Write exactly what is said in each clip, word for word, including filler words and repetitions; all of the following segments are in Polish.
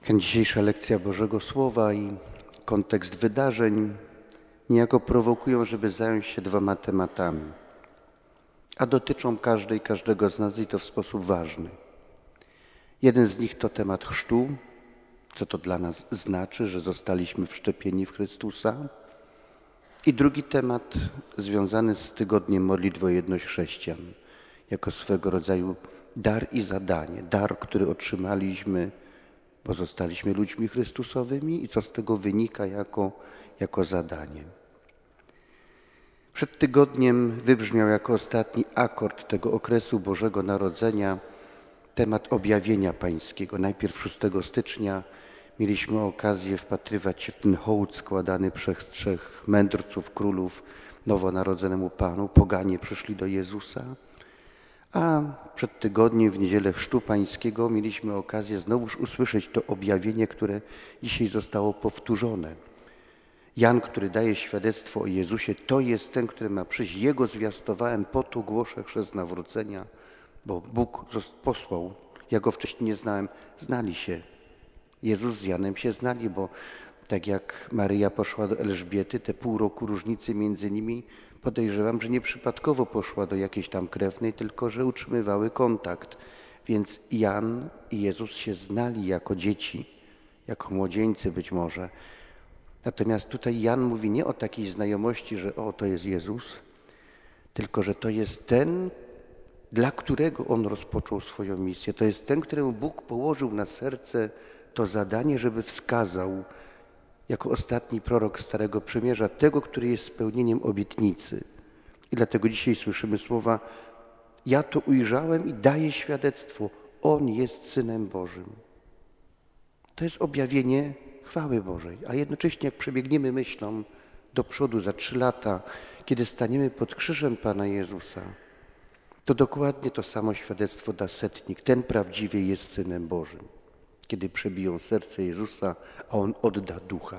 Dzisiejsza lekcja Bożego Słowa i kontekst wydarzeń niejako prowokują, żeby zająć się dwoma tematami, a dotyczą każdej, każdego z nas i to w sposób ważny. Jeden z nich to temat chrztu, co to dla nas znaczy, że zostaliśmy wszczepieni w Chrystusa. I drugi temat związany z tygodniem modlitwy o jedność chrześcijan, jako swego rodzaju dar i zadanie, dar, który otrzymaliśmy, bo zostaliśmy ludźmi chrystusowymi i co z tego wynika jako, jako zadanie. Przed tygodniem wybrzmiał jako ostatni akord tego okresu Bożego Narodzenia temat objawienia pańskiego. Najpierw szóstego stycznia mieliśmy okazję wpatrywać się w ten hołd składany przez trzech mędrców, królów nowonarodzonemu Panu. Poganie przyszli do Jezusa. A przed tygodniem w niedzielę chrztu pańskiego mieliśmy okazję znowuż usłyszeć to objawienie, które dzisiaj zostało powtórzone. Jan, który daje świadectwo o Jezusie, to jest ten, który ma przyjść. Jego zwiastowałem, po to głoszę chrzest nawrócenia, bo Bóg posłał. Ja go wcześniej nie znałem. Znali się. Jezus z Janem się znali, bo tak jak Maryja poszła do Elżbiety, te pół roku różnicy między nimi, podejrzewam, że nie przypadkowo poszła do jakiejś tam krewnej, tylko że utrzymywały kontakt. Więc Jan i Jezus się znali jako dzieci, jako młodzieńcy być może. Natomiast tutaj Jan mówi nie o takiej znajomości, że o, to jest Jezus, tylko że to jest ten, dla którego on rozpoczął swoją misję. To jest ten, któremu Bóg położył na serce to zadanie, żeby wskazał jako ostatni prorok Starego Przymierza tego, który jest spełnieniem obietnicy. I dlatego dzisiaj słyszymy słowa: ja to ujrzałem i daję świadectwo. On jest Synem Bożym. To jest objawienie chwały Bożej. A jednocześnie jak przebiegniemy myślą do przodu za trzy lata, kiedy staniemy pod krzyżem Pana Jezusa, to dokładnie to samo świadectwo da setnik. Ten prawdziwie jest Synem Bożym. Kiedy przebiją serce Jezusa, a On odda ducha.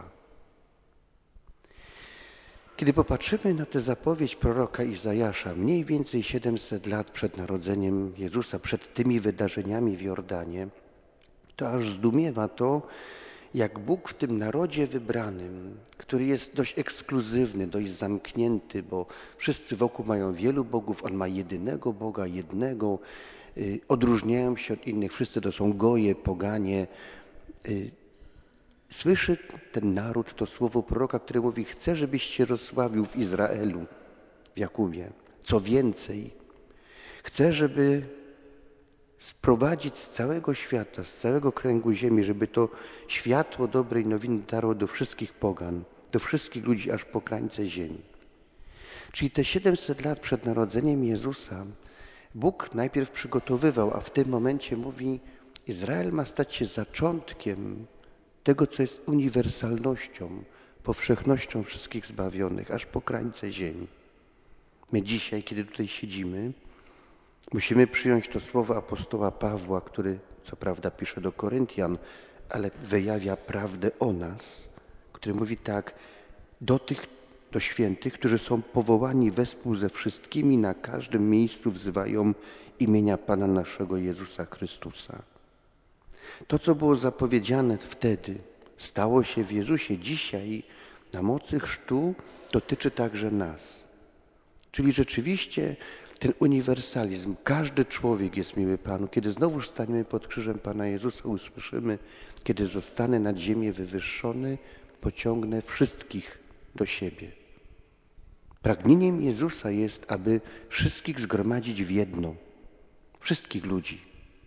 Kiedy popatrzymy na tę zapowiedź proroka Izajasza, mniej więcej siedemset lat przed narodzeniem Jezusa, przed tymi wydarzeniami w Jordanie, to aż zdumiewa to, jak Bóg w tym narodzie wybranym, który jest dość ekskluzywny, dość zamknięty, bo wszyscy wokół mają wielu bogów, On ma jedynego Boga, jednego, y, odróżniają się od innych, wszyscy to są goje, poganie. Y, słyszy ten naród to słowo proroka, który mówi: chcę, żebyś się rozsławił w Izraelu, w Jakubie. Co więcej, chcę, żeby sprowadzić z całego świata, z całego kręgu ziemi, żeby to światło dobrej nowiny dotarło do wszystkich pogan, do wszystkich ludzi, aż po krańce ziemi. Czyli te siedemset lat przed narodzeniem Jezusa Bóg najpierw przygotowywał, a w tym momencie mówi: Izrael ma stać się zaczątkiem tego, co jest uniwersalnością, powszechnością wszystkich zbawionych, aż po krańce ziemi. My dzisiaj, kiedy tutaj siedzimy, musimy przyjąć to słowo apostoła Pawła, który co prawda pisze do Koryntian, ale wyjawia prawdę o nas, który mówi tak: do tych, do świętych, którzy są powołani wespół ze wszystkimi, na każdym miejscu wzywają imienia Pana naszego Jezusa Chrystusa. To, co było zapowiedziane wtedy, stało się w Jezusie. Dzisiaj na mocy chrztu dotyczy także nas. Czyli rzeczywiście ten uniwersalizm, każdy człowiek jest miły Panu. Kiedy znowu staniemy pod krzyżem Pana Jezusa, usłyszymy: kiedy zostanę nad ziemię wywyższony, pociągnę wszystkich do siebie. Pragnieniem Jezusa jest, aby wszystkich zgromadzić w jedno, wszystkich ludzi.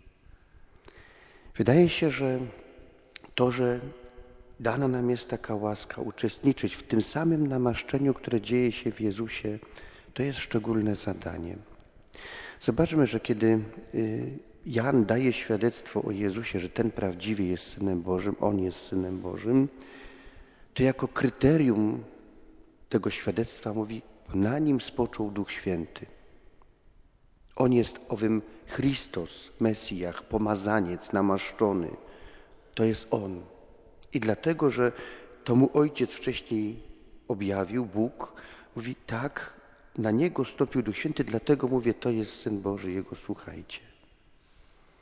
Wydaje się, że to, że dana nam jest taka łaska uczestniczyć w tym samym namaszczeniu, które dzieje się w Jezusie, to jest szczególne zadanie. Zobaczmy, że kiedy Jan daje świadectwo o Jezusie, że ten prawdziwie jest Synem Bożym, On jest Synem Bożym, to jako kryterium tego świadectwa mówi: na Nim spoczął Duch Święty. On jest owym Chrystus, Mesjach, pomazaniec, namaszczony. To jest On. I dlatego, że to mu Ojciec wcześniej objawił, Bóg, mówi: tak, na Niego stąpił Duch Święty, dlatego mówię, to jest Syn Boży, Jego słuchajcie.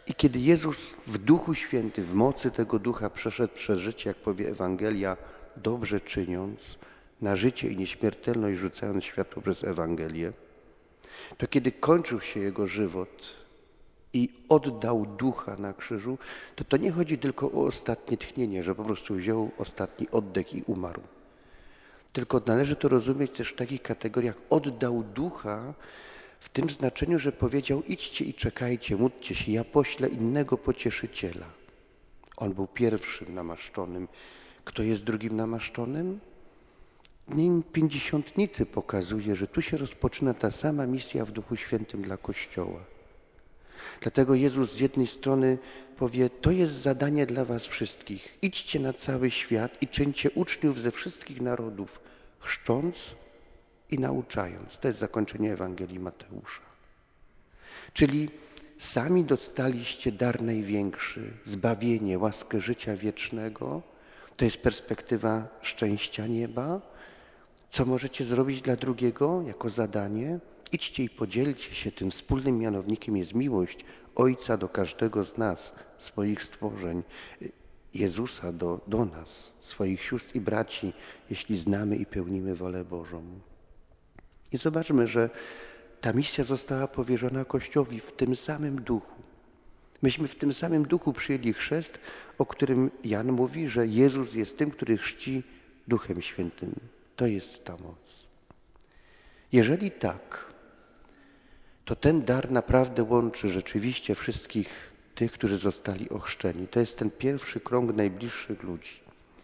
I kiedy Jezus w Duchu Świętym, w mocy tego Ducha przeszedł przez życie, jak powie Ewangelia, dobrze czyniąc, na życie i nieśmiertelność rzucając światło przez Ewangelię, to kiedy kończył się Jego żywot i oddał Ducha na krzyżu, to to nie chodzi tylko o ostatnie tchnienie, że po prostu wziął ostatni oddech i umarł. Tylko należy to rozumieć też w takich kategoriach: oddał Ducha w tym znaczeniu, że powiedział: idźcie i czekajcie, módlcie się, ja poślę innego pocieszyciela. On był pierwszym namaszczonym. Kto jest drugim namaszczonym? Dzień Pięćdziesiątnicy pokazuje, że tu się rozpoczyna ta sama misja w Duchu Świętym dla Kościoła. Dlatego Jezus z jednej strony powie: to jest zadanie dla was wszystkich. Idźcie na cały świat i czyńcie uczniów ze wszystkich narodów, chrzcząc i nauczając. To jest zakończenie Ewangelii Mateusza. Czyli sami dostaliście dar największy, zbawienie, łaskę życia wiecznego. To jest perspektywa szczęścia nieba. Co możecie zrobić dla drugiego jako zadanie? Idźcie i podzielcie się tym. Wspólnym mianownikiem jest miłość Ojca do każdego z nas, swoich stworzeń, Jezusa do, do nas, swoich sióstr i braci, jeśli znamy i pełnimy wolę Bożą. I zobaczmy, że ta misja została powierzona Kościołowi w tym samym duchu. Myśmy w tym samym duchu przyjęli chrzest, o którym Jan mówi, że Jezus jest tym, który chrzci Duchem Świętym. To jest ta moc. Jeżeli tak, to ten dar naprawdę łączy rzeczywiście wszystkich tych, którzy zostali ochrzczeni. To jest ten pierwszy krąg najbliższych ludzi.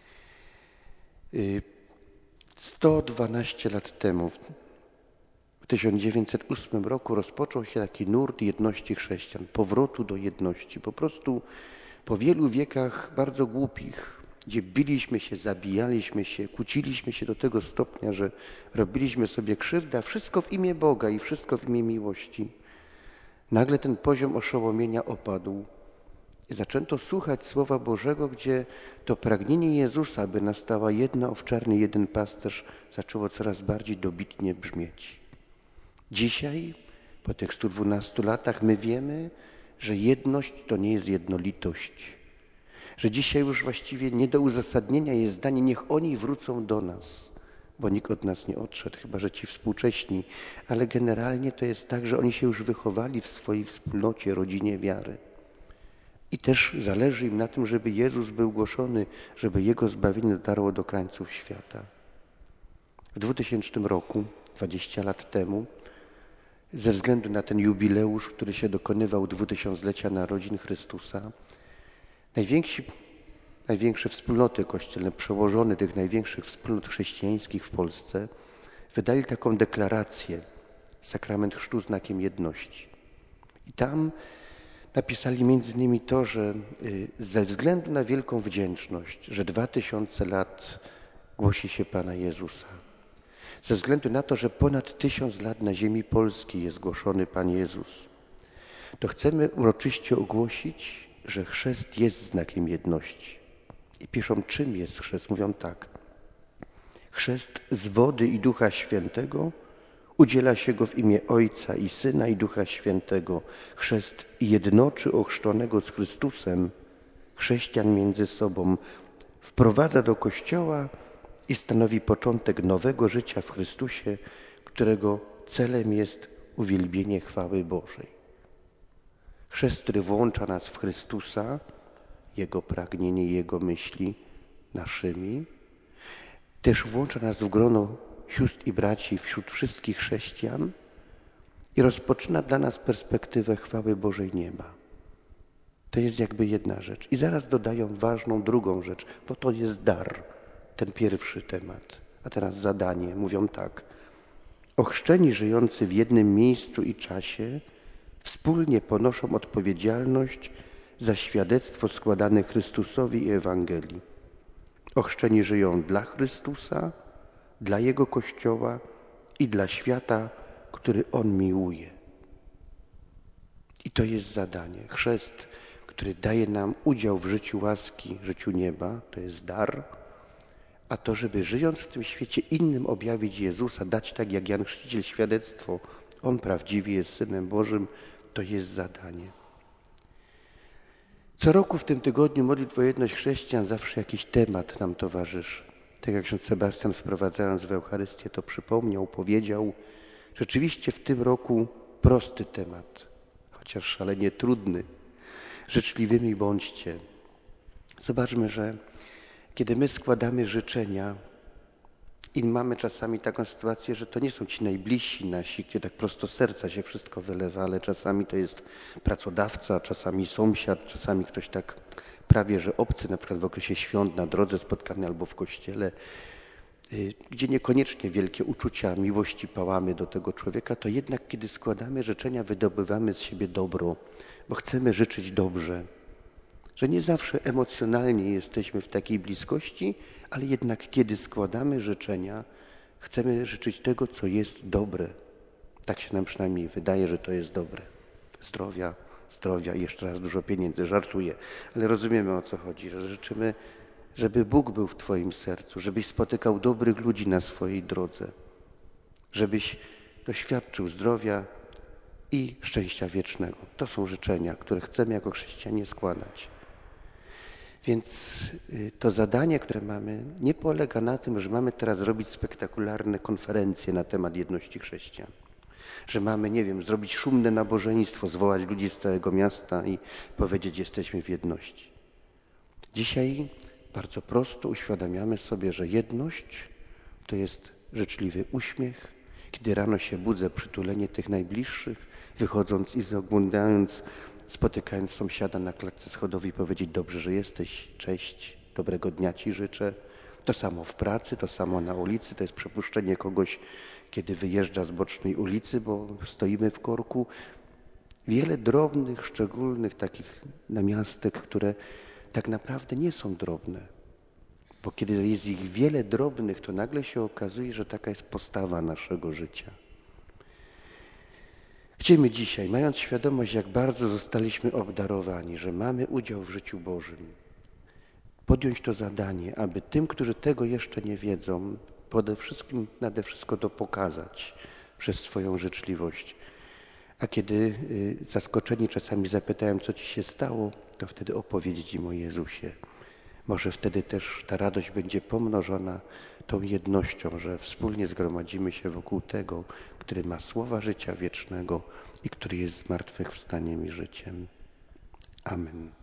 sto dwanaście lat temu, w tysiąc dziewięćset ósmym roku, rozpoczął się taki nurt jedności chrześcijan, powrotu do jedności. Po prostu po wielu wiekach bardzo głupich, gdzie biliśmy się, zabijaliśmy się, kłóciliśmy się do tego stopnia, że robiliśmy sobie krzywdę, a wszystko w imię Boga i wszystko w imię miłości. Nagle ten poziom oszołomienia opadł i zaczęto słuchać Słowa Bożego, gdzie to pragnienie Jezusa, by nastała jedna owczarnia, jeden pasterz, zaczęło coraz bardziej dobitnie brzmieć. Dzisiaj, po tych stu dwunastu latach, my wiemy, że jedność to nie jest jednolitość. Że dzisiaj już właściwie nie do uzasadnienia jest zdanie: niech oni wrócą do nas, bo nikt od nas nie odszedł, chyba że ci współcześni, ale generalnie to jest tak, że oni się już wychowali w swojej wspólnocie, rodzinie wiary. I też zależy im na tym, żeby Jezus był głoszony, żeby Jego zbawienie dotarło do krańców świata. W dwutysięcznym roku, dwadzieścia lat temu, ze względu na ten jubileusz, który się dokonywał dwutysiąclecia narodzin Chrystusa, najwięksi, największe wspólnoty kościelne, przełożone tych największych wspólnot chrześcijańskich w Polsce, wydali taką deklarację: sakrament chrztu znakiem jedności. I tam napisali między innymi to, że ze względu na wielką wdzięczność, że dwa tysiące lat głosi się Pana Jezusa, ze względu na to, że ponad tysiąc lat na ziemi polskiej jest głoszony Pan Jezus, to chcemy uroczyście ogłosić, że chrzest jest znakiem jedności. I piszą, czym jest chrzest. Mówią tak: chrzest z wody i Ducha Świętego, udziela się go w imię Ojca i Syna i Ducha Świętego. Chrzest jednoczy ochrzczonego z Chrystusem, chrześcijan między sobą, wprowadza do Kościoła i stanowi początek nowego życia w Chrystusie, którego celem jest uwielbienie chwały Bożej. Chrzest, który włącza nas w Chrystusa, Jego pragnienie, Jego myśli naszymi, też włącza nas w grono sióstr i braci wśród wszystkich chrześcijan i rozpoczyna dla nas perspektywę chwały Bożej nieba. To jest jakby jedna rzecz. I zaraz dodają ważną drugą rzecz, bo to jest dar, ten pierwszy temat. A teraz zadanie. Mówią tak: ochrzczeni żyjący w jednym miejscu i czasie wspólnie ponoszą odpowiedzialność za świadectwo składane Chrystusowi i Ewangelii. Ochrzczeni żyją dla Chrystusa, dla Jego Kościoła i dla świata, który On miłuje. I to jest zadanie. Chrzest, który daje nam udział w życiu łaski, życiu nieba, to jest dar, a to, żeby żyjąc w tym świecie innym objawić Jezusa, dać tak jak Jan Chrzciciel świadectwo, On prawdziwie jest Synem Bożym, to jest zadanie. Co roku w tym tygodniu modlitw o jedność chrześcijan zawsze jakiś temat nam towarzyszy. Tak jak ksiądz Sebastian, wprowadzając w Eucharystię, to przypomniał, powiedział. Rzeczywiście w tym roku prosty temat, chociaż szalenie trudny. Życzliwymi bądźcie. Zobaczmy, że kiedy my składamy życzenia i mamy czasami taką sytuację, że to nie są ci najbliżsi nasi, gdzie tak prosto z serca się wszystko wylewa, ale czasami to jest pracodawca, czasami sąsiad, czasami ktoś tak prawie że obcy, na przykład w okresie świąt, na drodze spotkany albo w kościele, gdzie niekoniecznie wielkie uczucia miłości pałamy do tego człowieka, to jednak kiedy składamy życzenia, wydobywamy z siebie dobro, bo chcemy życzyć dobrze. Że nie zawsze emocjonalnie jesteśmy w takiej bliskości, ale jednak kiedy składamy życzenia, chcemy życzyć tego, co jest dobre. Tak się nam przynajmniej wydaje, że to jest dobre. Zdrowia, zdrowia i jeszcze raz dużo pieniędzy, żartuję, ale rozumiemy, o co chodzi, że życzymy, żeby Bóg był w twoim sercu, żebyś spotykał dobrych ludzi na swojej drodze, żebyś doświadczył zdrowia i szczęścia wiecznego. To są życzenia, które chcemy jako chrześcijanie składać. Więc to zadanie, które mamy, nie polega na tym, że mamy teraz robić spektakularne konferencje na temat jedności chrześcijan. Że mamy, nie wiem, zrobić szumne nabożeństwo, zwołać ludzi z całego miasta i powiedzieć, jesteśmy w jedności. Dzisiaj bardzo prosto uświadamiamy sobie, że jedność to jest życzliwy uśmiech, kiedy rano się budzę, przytulenie tych najbliższych, wychodząc i oglądając, spotykając sąsiada na klatce schodowej, powiedzieć dobrze, że jesteś, cześć, dobrego dnia ci życzę. To samo w pracy, to samo na ulicy, to jest przepuszczenie kogoś, kiedy wyjeżdża z bocznej ulicy, bo stoimy w korku. Wiele drobnych, szczególnych takich namiastek, które tak naprawdę nie są drobne. Bo kiedy jest ich wiele drobnych, to nagle się okazuje, że taka jest postawa naszego życia. Chcemy dzisiaj, mając świadomość, jak bardzo zostaliśmy obdarowani, że mamy udział w życiu Bożym, podjąć to zadanie, aby tym, którzy tego jeszcze nie wiedzą, przede wszystkim, nade wszystko to pokazać przez swoją życzliwość. A kiedy zaskoczeni czasami zapytają, co ci się stało, to wtedy opowiedzieć im o Jezusie. Może wtedy też ta radość będzie pomnożona tą jednością, że wspólnie zgromadzimy się wokół tego, który ma słowa życia wiecznego i który jest zmartwychwstaniem i życiem. Amen.